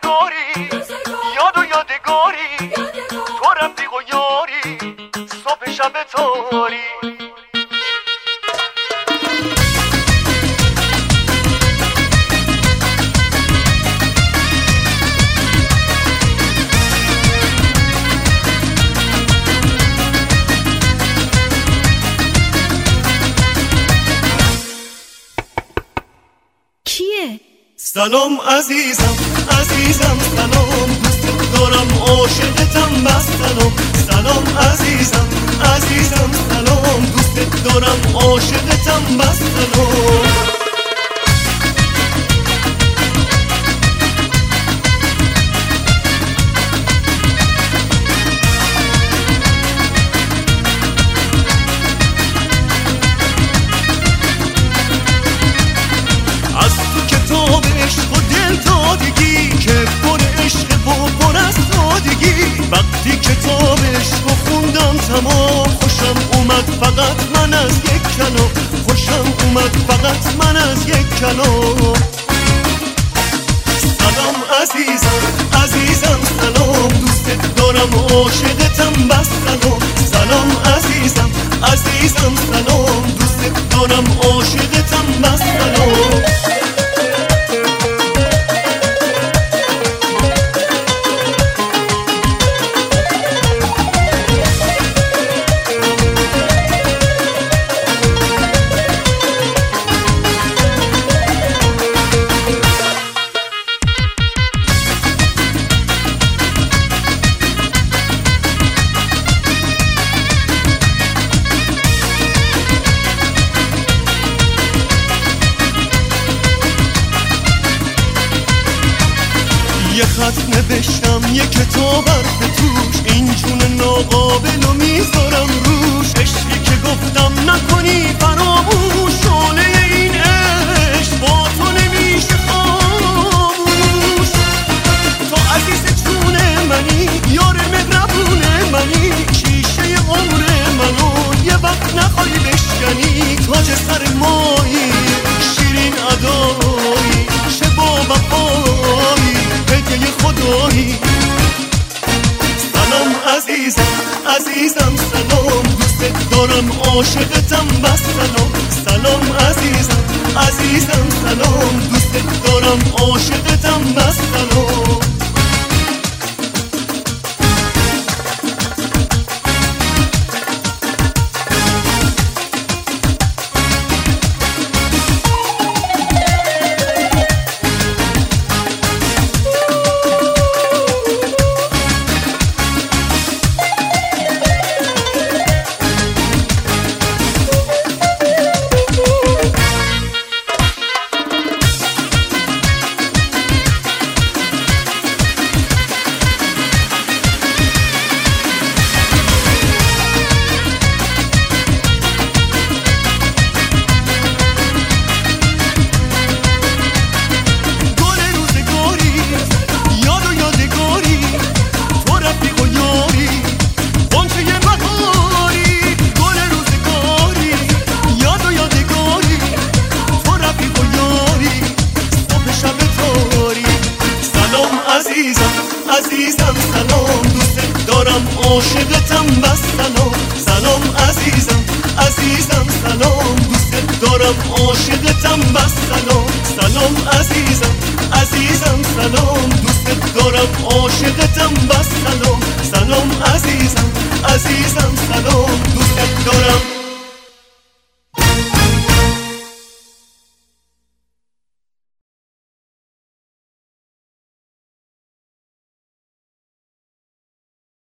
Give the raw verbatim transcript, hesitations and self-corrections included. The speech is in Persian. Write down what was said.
روزگاری یاد و یادگاری تو رفیق و یاری صبح شب تاری سلام عزیزم عزیزم سلام دوست دارم عاشقتم بس سلام سلام عزیزم عزیزم سلام دوست دارم عاشقتم بس سلام از تو کتاب عشق و دل دادگی که پر عشق و پر از سادگی وقتی کتاب عشق و خوندم تمام خوشم اومد فقط من از یک کلام خوشم اومد فقط من از یک کلام سلام عزیزم عزیزم سلام دوست دارم عاشقتم بس سلام سلام عزیزم عزیزم سلام دوست دارم عاشقتم بس سلام یه خط نوشتم یه کتاب حرف توش این جون ناقابل و میذارم روش عشقی که گفتم نکنی فراموش شعله این عشق با تو نمیشه خاموش تو عزیز جون منی یار مهربون منی شیشه عمر منو یه وقت نخوای بشکنی تاج سر مایی شیرین ادایی چه با وفایی هدیه خدایی سلام عزیزم عزیزم سلام دوست دارم عاشقتم بس سلام سلام عزیزم عزیزم سلام دوست دارم عاشقتم بس سلام عزیزم سلام دوست دارم عاشقتم بس سلام سلام عزیزم عزیزم سلام دوست دارم عاشقتم بس سلام سلام عزیزم عزیزم سلام دوست دارم عاشقتم بس سلام سلام عزیزم عزیزم سلام دوست دارم